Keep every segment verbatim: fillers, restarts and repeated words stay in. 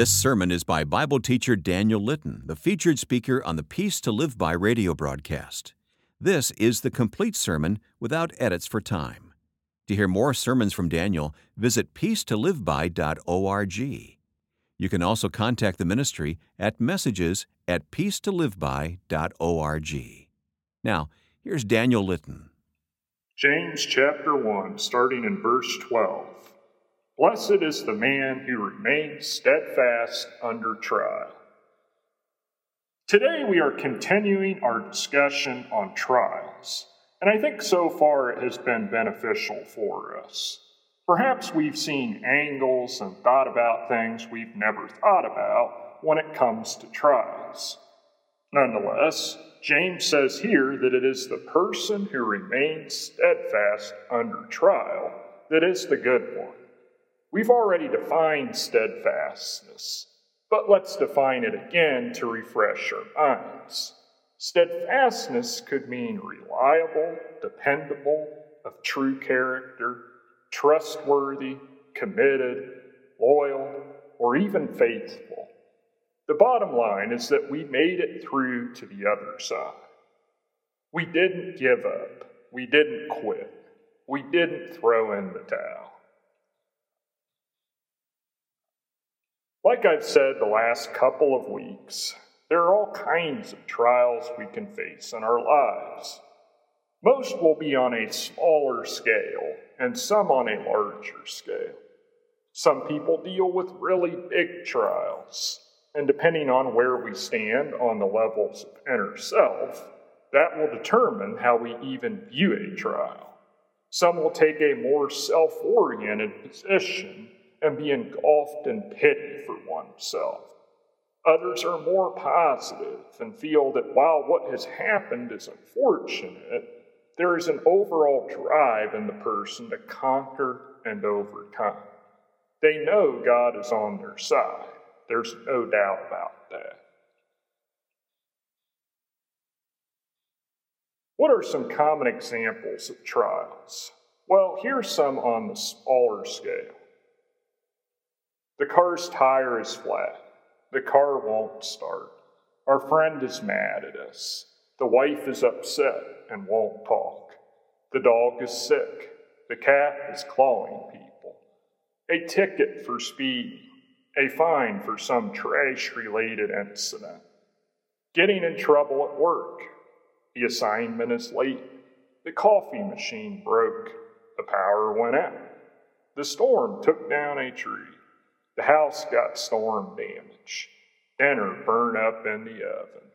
This sermon is by Bible teacher Daniel Litton, the featured speaker on the Peace to Live By radio broadcast. This is the complete sermon without edits for time. To hear more sermons from Daniel, visit peace to live by dot org. You can also contact the ministry at messages at peace to live by dot org. Now, here's Daniel Litton. James chapter one, starting in verse twelve. Blessed is the man who remains steadfast under trial. Today we are continuing our discussion on trials, and I think so far it has been beneficial for us. Perhaps we've seen angles and thought about things we've never thought about when it comes to trials. Nonetheless, James says here that it is the person who remains steadfast under trial that is the good one. We've already defined steadfastness, but let's define it again to refresh our minds. Steadfastness could mean reliable, dependable, of true character, trustworthy, committed, loyal, or even faithful. The bottom line is that we made it through to the other side. We didn't give up. We didn't quit. We didn't throw in the towel. Like I've said the last couple of weeks, there are all kinds of trials we can face in our lives. Most will be on a smaller scale, and some on a larger scale. Some people deal with really big trials, and depending on where we stand on the levels of inner self, that will determine how we even view a trial. Some will take a more self-oriented position and be engulfed in pity for oneself. Others are more positive and feel that while what has happened is unfortunate, there is an overall drive in the person to conquer and overcome. They know God is on their side. There's no doubt about that. What are some common examples of trials? Well, here's some on the smaller scale. The car's tire is flat. The car won't start. Our friend is mad at us. The wife is upset and won't talk. The dog is sick. The cat is clawing people. A ticket for speeding. A fine for some trash-related incident. Getting in trouble at work. The assignment is late. The coffee machine broke. The power went out. The storm took down a tree. The house got storm damage. Dinner burned up in the oven.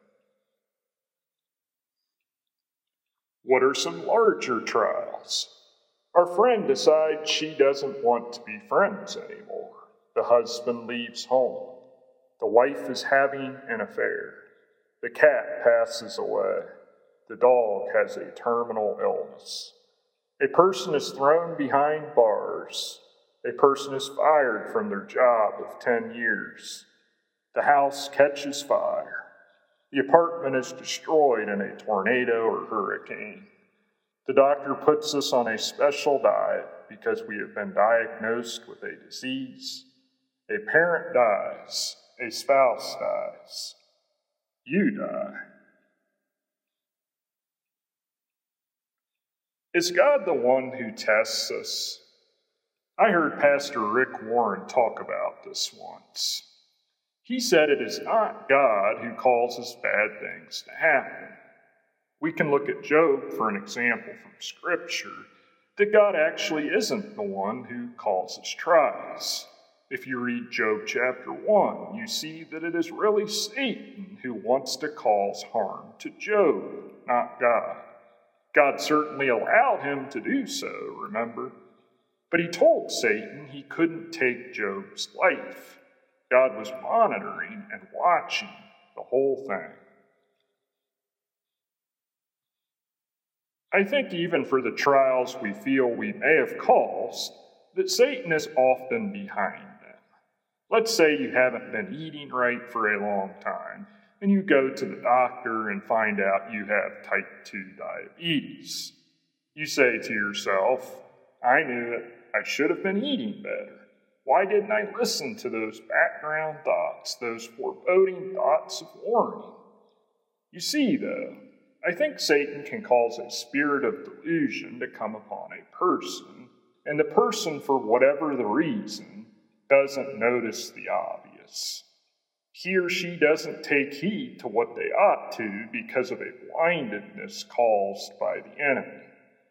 What are some larger trials? Our friend decides she doesn't want to be friends anymore. The husband leaves home. The wife is having an affair. The cat passes away. The dog has a terminal illness. A person is thrown behind bars. A person is fired from their job of ten years. The house catches fire. The apartment is destroyed in a tornado or hurricane. The doctor puts us on a special diet because we have been diagnosed with a disease. A parent dies. A spouse dies. You die. Is God the one who tests us? I heard Pastor Rick Warren talk about this once. He said it is not God who causes bad things to happen. We can look at Job for an example from Scripture that God actually isn't the one who causes trials. If you read Job chapter one, you see that it is really Satan who wants to cause harm to Job, not God. God certainly allowed him to do so, remember? But he told Satan he couldn't take Job's life. God was monitoring and watching the whole thing. I think even for the trials we feel we may have caused, that Satan is often behind them. Let's say you haven't been eating right for a long time, and you go to the doctor and find out you have type two diabetes. You say to yourself, I knew it. I should have been eating better. Why didn't I listen to those background thoughts, those foreboding thoughts of warning? You see, though, I think Satan can cause a spirit of delusion to come upon a person, and the person, for whatever the reason, doesn't notice the obvious. He or she doesn't take heed to what they ought to because of a blindedness caused by the enemy.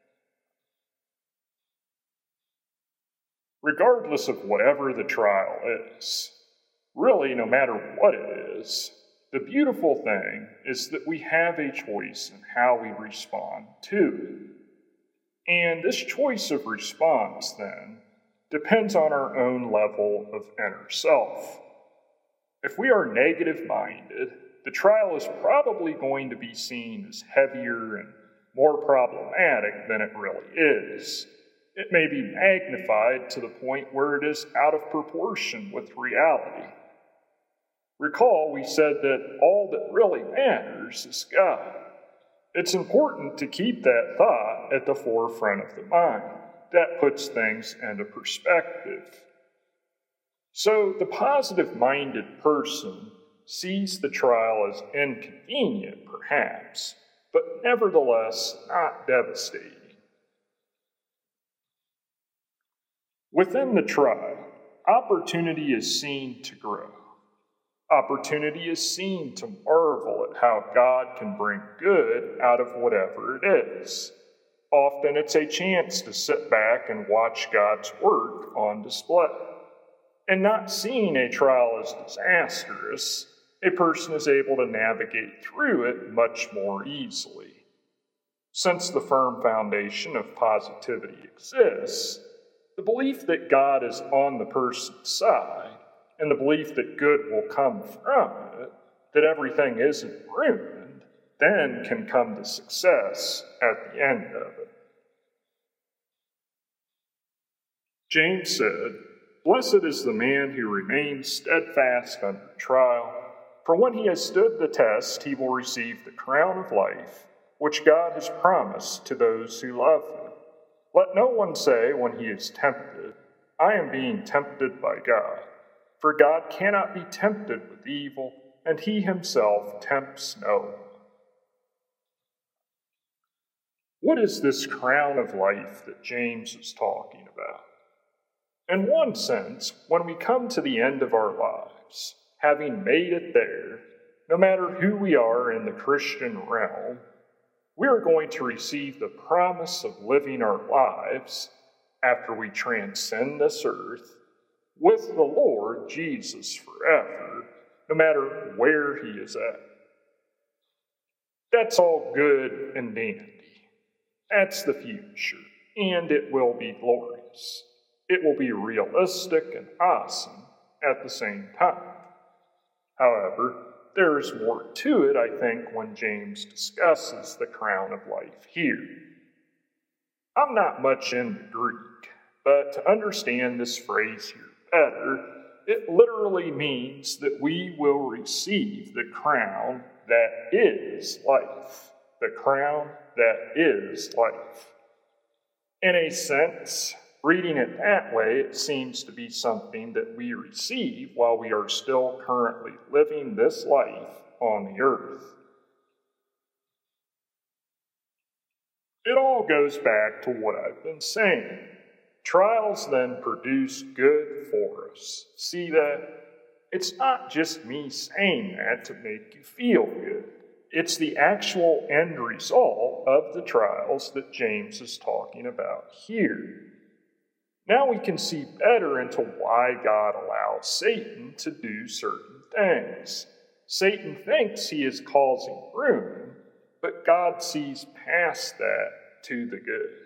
Regardless of whatever the trial is, really no matter what it is, the beautiful thing is that we have a choice in how we respond to it. And this choice of response, then, depends on our own level of inner self. If we are negative-minded, the trial is probably going to be seen as heavier and more problematic than it really is. It may be magnified to the point where it is out of proportion with reality. Recall, we said that all that really matters is God. It's important to keep that thought at the forefront of the mind. That puts things into perspective. So the positive-minded person sees the trial as inconvenient, perhaps, but nevertheless not devastating. Within the trial, opportunity is seen to grow. Opportunity is seen to marvel at how God can bring good out of whatever it is. Often it's a chance to sit back and watch God's work on display. And not seeing a trial as disastrous, a person is able to navigate through it much more easily. Since the firm foundation of positivity exists, the belief that God is on the person's side, and the belief that good will come from it, that everything isn't ruined, then can come to success at the end of it. James said, "Blessed is the man who remains steadfast under trial, for when he has stood the test, he will receive the crown of life, which God has promised to those who love him. Let no one say when he is tempted, 'I am being tempted by God,' for God cannot be tempted with evil, and he himself tempts no one." What is this crown of life that James is talking about? In one sense, when we come to the end of our lives, having made it there, no matter who we are in the Christian realm, we are going to receive the promise of living our lives, after we transcend this earth, with the Lord Jesus forever, no matter where he is at. That's all good and dandy. That's the future, and it will be glorious. It will be realistic and awesome at the same time. However, there is more to it, I think, when James discusses the crown of life here. I'm not much into Greek, but to understand this phrase here better, it literally means that we will receive the crown that is life. The crown that is life. In a sense, reading it that way, it seems to be something that we receive while we are still currently living this life on the earth. It all goes back to what I've been saying. Trials then produce good for us. See that? It's not just me saying that to make you feel good. It's the actual end result of the trials that James is talking about here. Now we can see better into why God allows Satan to do certain things. Satan thinks he is causing ruin, but God sees past that to the good.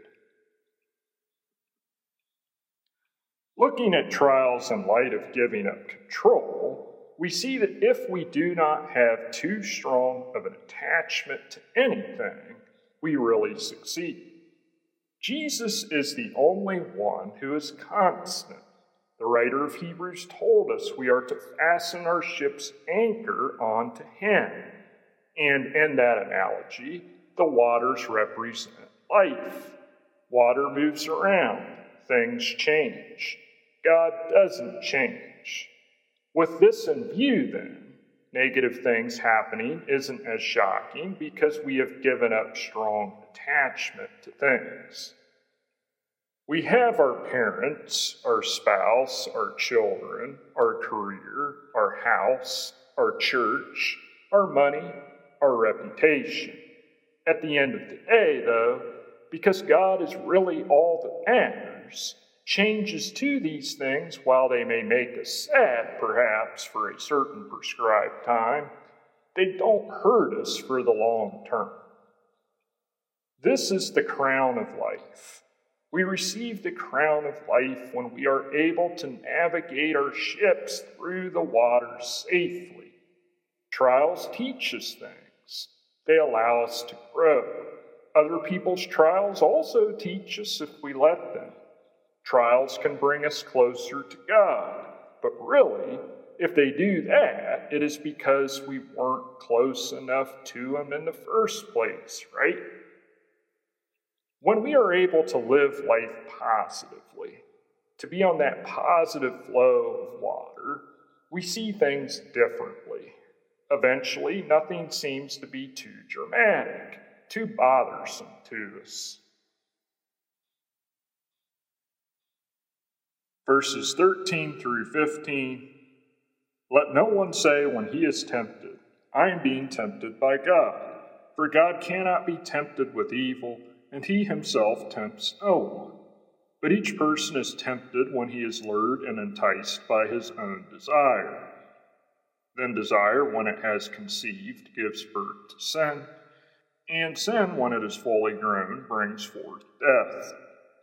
Looking at trials in light of giving up control, we see that if we do not have too strong of an attachment to anything, we really succeed. Jesus is the only one who is constant. The writer of Hebrews told us we are to fasten our ship's anchor onto him. And in that analogy, the waters represent life. Water moves around. Things change. God doesn't change. With this in view, then, negative things happening isn't as shocking because we have given up strong attachment to things. We have our parents, our spouse, our children, our career, our house, our church, our money, our reputation. At the end of the day, though, because God is really all that matters, changes to these things, while they may make us sad, perhaps, for a certain prescribed time, they don't hurt us for the long term. This is the crown of life. We receive the crown of life when we are able to navigate our ships through the waters safely. Trials teach us things. They allow us to grow. Other people's trials also teach us if we let them. Trials can bring us closer to God, but really, if they do that, it is because we weren't close enough to Him in the first place, right? When we are able to live life positively, to be on that positive flow of water, we see things differently. Eventually, nothing seems to be too dramatic, too bothersome to us. Verses thirteen through fifteen, let no one say when he is tempted, I am being tempted by God. For God cannot be tempted with evil, and He Himself tempts no one. But each person is tempted when he is lured and enticed by his own desire. Then desire, when it has conceived, gives birth to sin, and sin, when it is fully grown, brings forth death.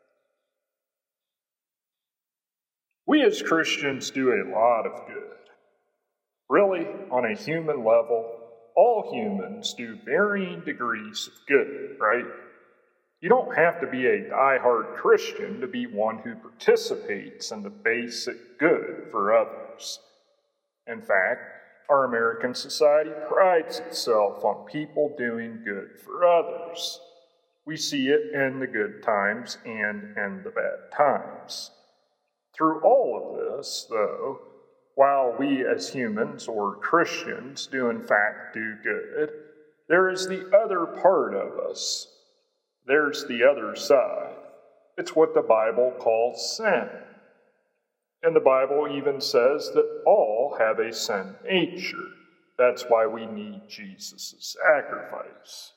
We as Christians do a lot of good. Really, on a human level, all humans do varying degrees of good, right? You don't have to be a die-hard Christian to be one who participates in the basic good for others. In fact, our American society prides itself on people doing good for others. We see it in the good times and in the bad times. Through all of this, though, while we as humans or Christians do in fact do good, there is the other part of us. There's the other side. It's what the Bible calls sin. And the Bible even says that all have a sin nature. That's why we need Jesus' sacrifice.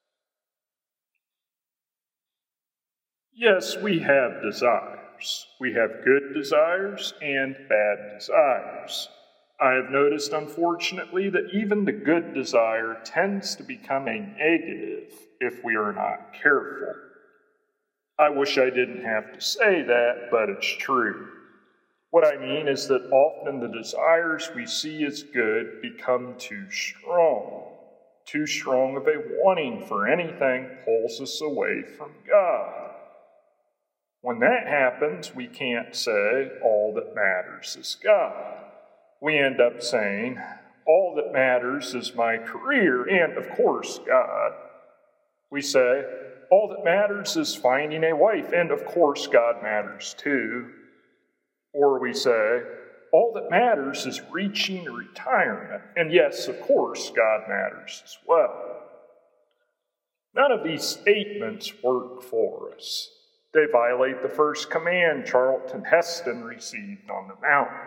Yes, we have desires. We have good desires and bad desires. I have noticed, unfortunately, that even the good desire tends to become a negative if we are not careful. I wish I didn't have to say that, but it's true. What I mean is that often the desires we see as good become too strong. Too strong of a wanting for anything pulls us away from God. When that happens, we can't say all that matters is God. We end up saying, all that matters is my career and, of course, God. We say, all that matters is finding a wife, and, of course, God matters too. Or we say, all that matters is reaching retirement, and yes, of course, God matters as well. None of these statements work for us. They violate the first command Charlton Heston received on the mountain.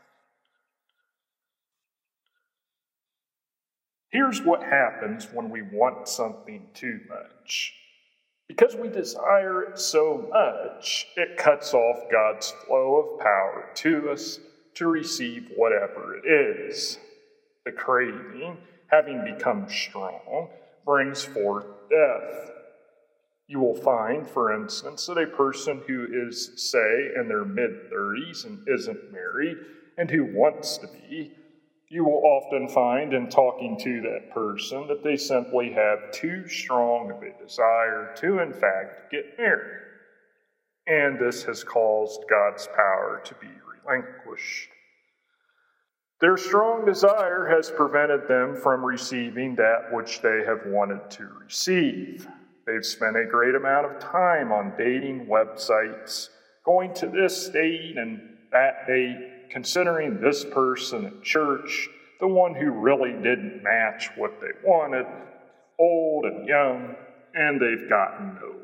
Here's what happens when we want something too much. Because we desire it so much, it cuts off God's flow of power to us to receive whatever it is. The craving, having become strong, brings forth death. You will find, for instance, that a person who is, say, in their mid-thirties and isn't married, and who wants to be, you will often find in talking to that person that they simply have too strong of a desire to, in fact, get married. And this has caused God's power to be relinquished. Their strong desire has prevented them from receiving that which they have wanted to receive. They've spent a great amount of time on dating websites, going to this state and that date, considering this person at church, the one who really didn't match what they wanted, old and young, and they've gotten nowhere.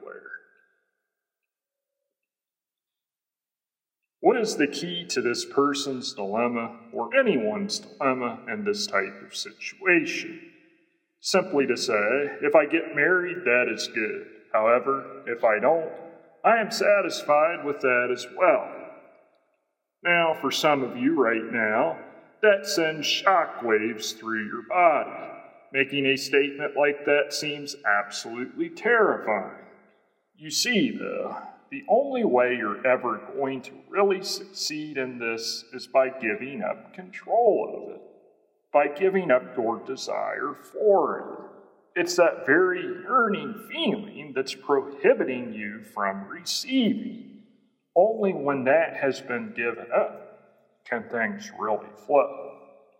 What is the key to this person's dilemma, or anyone's dilemma in this type of situation? Simply to say, if I get married, that is good. However, if I don't, I am satisfied with that as well. Now, for some of you right now, that sends shockwaves through your body. Making a statement like that seems absolutely terrifying. You see, though, the only way you're ever going to really succeed in this is by giving up control of it, by giving up your desire for it. It's that very yearning feeling that's prohibiting you from receiving. Only when that has been given up can things really flow.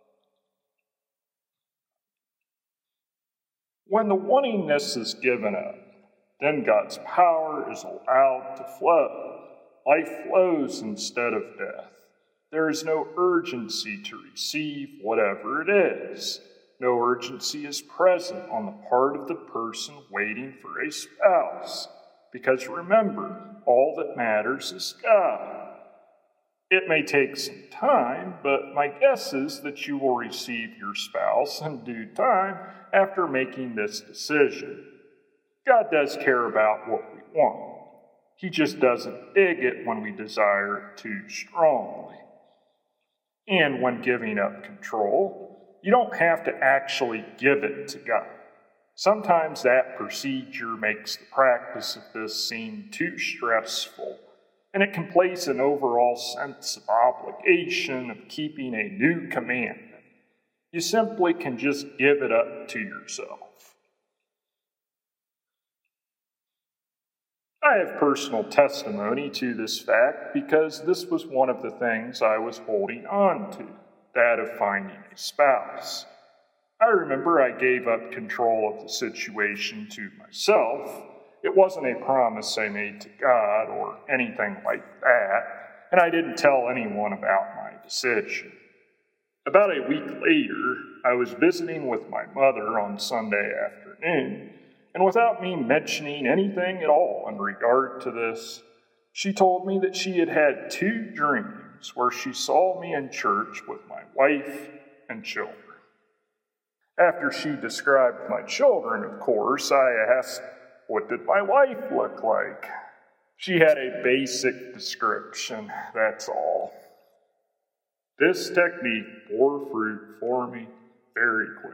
When the wantingness is given up, then God's power is allowed to flow. Life flows instead of death. There is no urgency to receive whatever it is. No urgency is present on the part of the person waiting for a spouse. Because remember, all that matters is God. It may take some time, but my guess is that you will receive your spouse in due time after making this decision. God does care about what we want. He just doesn't dig it when we desire it too strongly. And when giving up control, you don't have to actually give it to God. Sometimes that procedure makes the practice of this seem too stressful, and it can place an overall sense of obligation of keeping a new commandment. You simply can just give it up to yourself. I have personal testimony to this fact because this was one of the things I was holding on to, that of finding a spouse. I remember I gave up control of the situation to myself. It wasn't a promise I made to God or anything like that, and I didn't tell anyone about my decision. About a week later, I was visiting with my mother on Sunday afternoon, and without me mentioning anything at all in regard to this, she told me that she had had two dreams where she saw me in church with my wife and children. After she described my children, of course, I asked, what did my wife look like? She had a basic description, that's all. This technique bore fruit for me very quickly.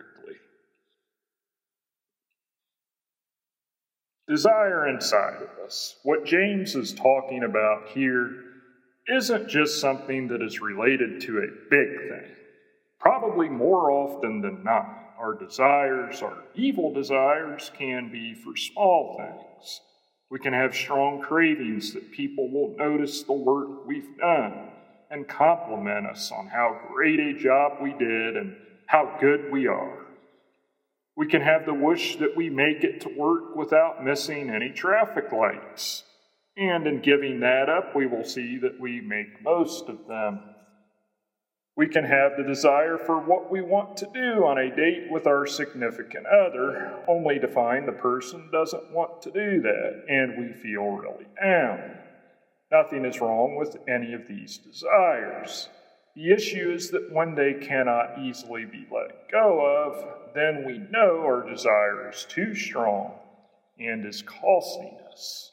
Desire inside of us. What James is talking about here isn't just something that is related to a big thing. Probably more often than not, our desires, our evil desires, can be for small things. We can have strong cravings that people will notice the work we've done and compliment us on how great a job we did and how good we are. We can have the wish that we make it to work without missing any traffic lights. And in giving that up, we will see that we make most of them. We can have the desire for what we want to do on a date with our significant other, only to find the person doesn't want to do that, and we feel really down. Nothing is wrong with any of these desires. The issue is that when they cannot easily be let go of, then we know our desire is too strong and is costing us.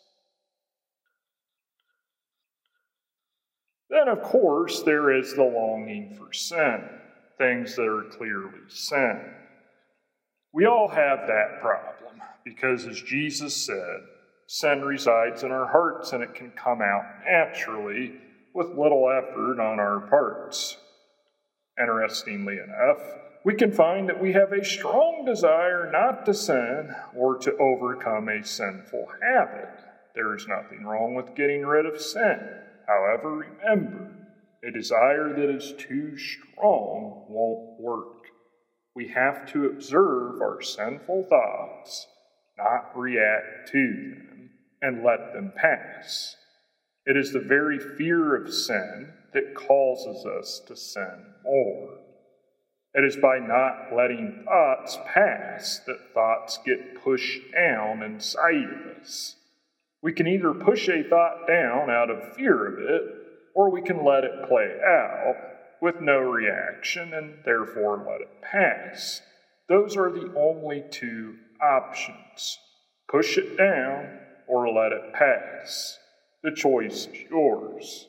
Then, of course, there is the longing for sin, things that are clearly sin. We all have that problem because, as Jesus said, sin resides in our hearts and it can come out naturally with little effort on our parts. Interestingly enough, we can find that we have a strong desire not to sin or to overcome a sinful habit. There is nothing wrong with getting rid of sin. However, remember, a desire that is too strong won't work. We have to observe our sinful thoughts, not react to them, and let them pass. It is the very fear of sin that causes us to sin more. It is by not letting thoughts pass that thoughts get pushed down inside of us. We can either push a thought down out of fear of it, or we can let it play out with no reaction and therefore let it pass. Those are the only two options. Push it down or let it pass. The choice is yours.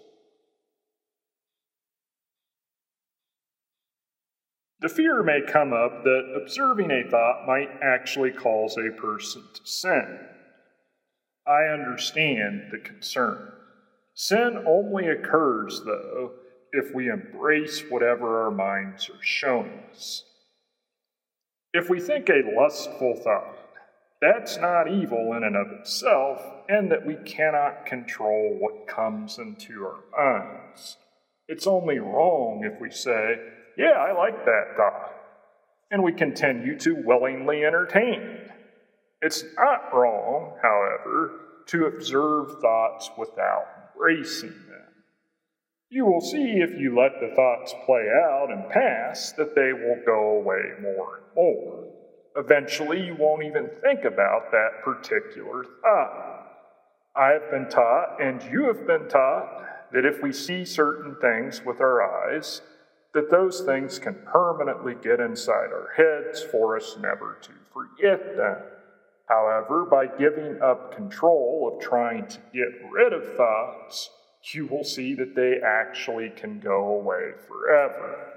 The fear may come up that observing a thought might actually cause a person to sin. I understand the concern. Sin only occurs, though, if we embrace whatever our minds are showing us. If we think a lustful thought, that's not evil in and of itself, and that we cannot control what comes into our minds. It's only wrong if we say, yeah, I like that thought, and we continue to willingly entertain it. It's not wrong, however, to observe thoughts without embracing them. You will see if you let the thoughts play out and pass that they will go away more and more. Eventually, you won't even think about that particular thought. I have been taught, and you have been taught, that if we see certain things with our eyes, that those things can permanently get inside our heads for us never to forget them. However, by giving up control of trying to get rid of thoughts, you will see that they actually can go away forever.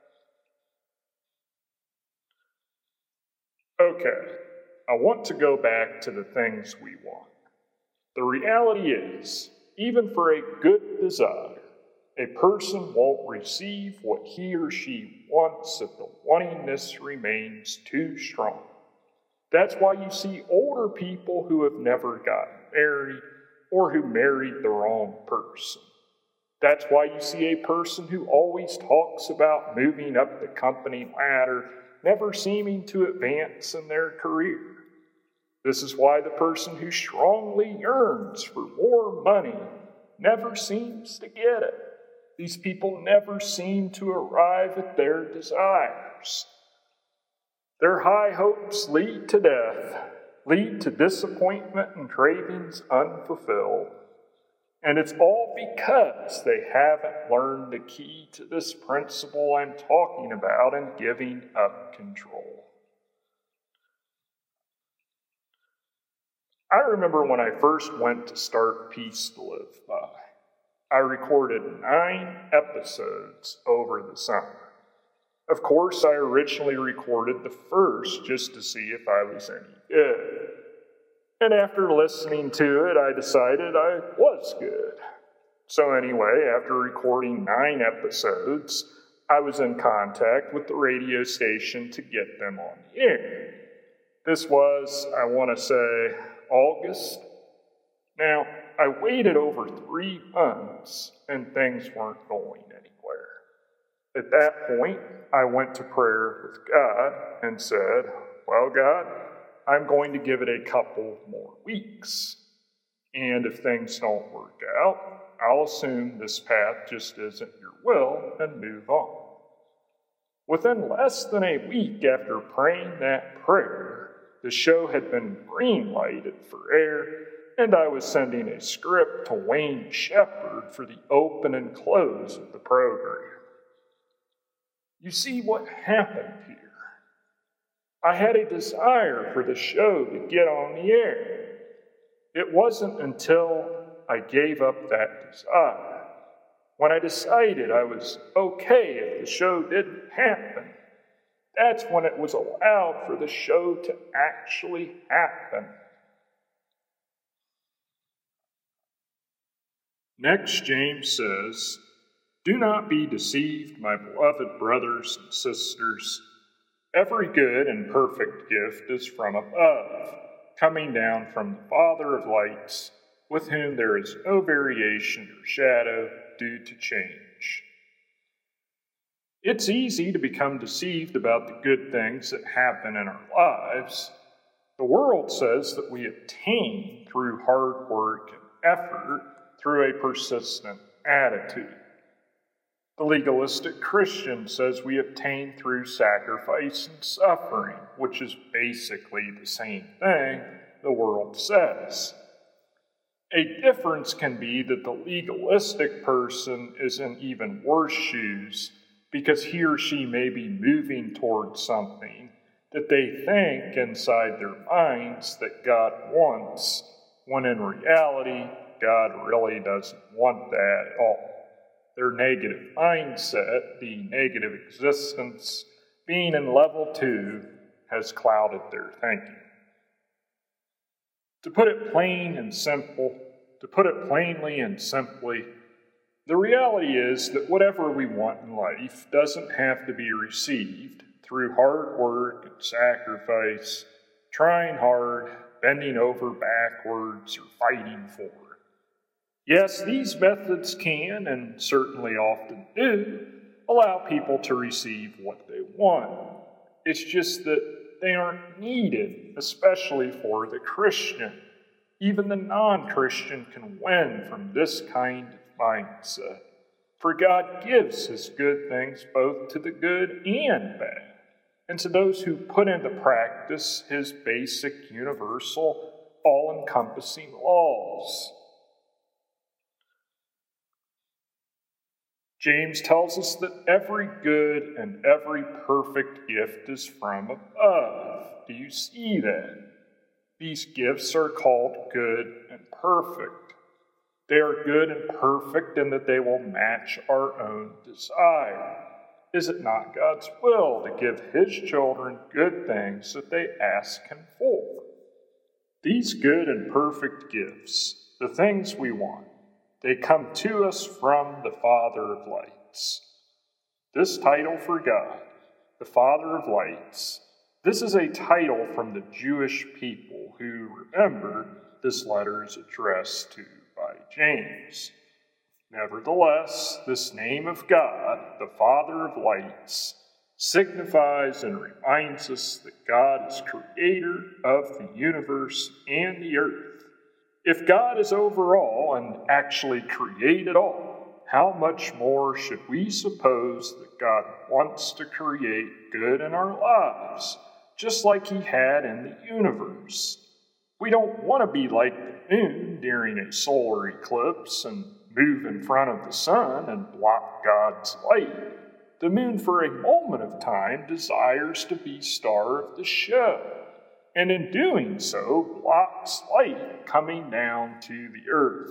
Okay, I want to go back to the things we want. The reality is, even for a good desire, a person won't receive what he or she wants if the wantingness remains too strong. That's why you see older people who have never gotten married or who married the wrong person. That's why you see a person who always talks about moving up the company ladder, never seeming to advance in their career. This is why the person who strongly yearns for more money never seems to get it. These people never seem to arrive at their desires. Their high hopes lead to death, lead to disappointment and cravings unfulfilled. And it's all because they haven't learned the key to this principle I'm talking about in giving up control. I remember when I first went to start Peace to Live By. I recorded nine episodes over the summer. Of course, I originally recorded the first just to see if I was any good. And after listening to it, I decided I was good. So anyway, after recording nine episodes, I was in contact with the radio station to get them on the air. This was, I want to say, August. Now, I waited over three months and things weren't going anywhere. At that point, I went to prayer with God and said, well, God, I'm going to give it a couple more weeks. And if things don't work out, I'll assume this path just isn't your will and move on. Within less than a week after praying that prayer, the show had been green-lighted for air, and I was sending a script to Wayne Shepherd for the open and close of the program. You see what happened here. I had a desire for the show to get on the air. It wasn't until I gave up that desire, when I decided I was okay if the show didn't happen, that's when it was allowed for the show to actually happen. Next, James says, do not be deceived, my beloved brothers and sisters. Every good and perfect gift is from above, coming down from the Father of lights, with whom there is no variation or shadow due to change. It's easy to become deceived about the good things that happen in our lives. The world says that we attain through hard work and effort, through a persistent attitude. The legalistic Christian says we obtain through sacrifice and suffering, which is basically the same thing the world says. A difference can be that the legalistic person is in even worse shoes because he or she may be moving towards something that they think inside their minds that God wants, when in reality, God really doesn't want that at all. Their negative mindset, the negative existence, being in level two, has clouded their thinking. To put it plain and simple, to put it plainly and simply, the reality is that whatever we want in life doesn't have to be received through hard work and sacrifice, trying hard, bending over backwards, or fighting for. Yes, these methods can, and certainly often do, allow people to receive what they want. It's just that they aren't needed, especially for the Christian. Even the non-Christian can win from this kind of mindset. For God gives His good things both to the good and bad, and to those who put into practice His basic, universal, all-encompassing laws. James tells us that every good and every perfect gift is from above. Do you see that? These gifts are called good and perfect. They are good and perfect in that they will match our own desire. Is it not God's will to give His children good things that they ask Him for? These good and perfect gifts, the things we want, they come to us from the Father of lights. This title for God, the Father of lights, this is a title from the Jewish people who, remember, this letter is addressed to by James. Nevertheless, this name of God, the Father of lights, signifies and reminds us that God is creator of the universe and the earth. If God is over all and actually created all, how much more should we suppose that God wants to create good in our lives, just like He had in the universe? We don't want to be like the moon during a solar eclipse and move in front of the sun and block God's light. The moon, for a moment of time, desires to be star of the show, and in doing so, blocks light coming down to the earth.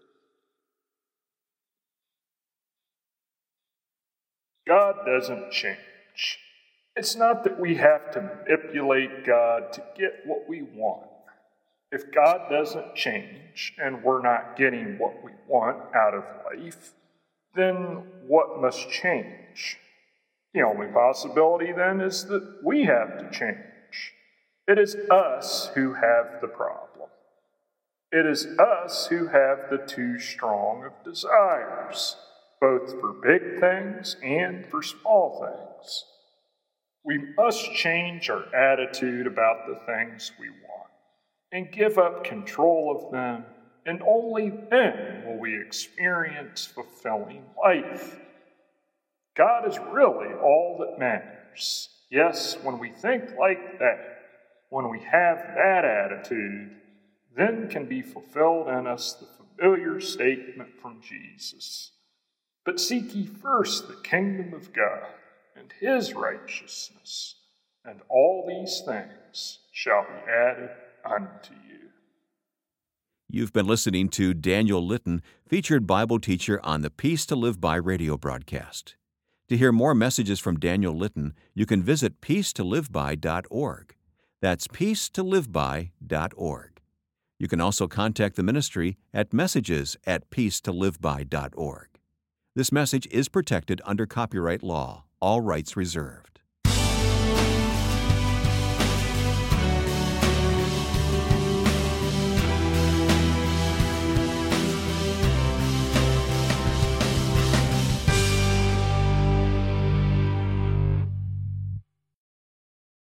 God doesn't change. It's not that we have to manipulate God to get what we want. If God doesn't change and we're not getting what we want out of life, then what must change? The only possibility then is that we have to change. It is us who have the problem. It is us who have the too strong of desires, both for big things and for small things. We must change our attitude about the things we want and give up control of them, and only then will we experience fulfilling life. God is really all that matters. Yes, when we think like that, when we have that attitude, then can be fulfilled in us the familiar statement from Jesus. But seek ye first the kingdom of God and His righteousness, and all these things shall be added unto you. You've been listening to Daniel Litton, featured Bible teacher on the Peace to Live By radio broadcast. To hear more messages from Daniel Litton, you can visit peace to live by dot org. That's peace to live by dot org. You can also contact the ministry at messages at peace to live by dot org. This message is protected under copyright law, all rights reserved.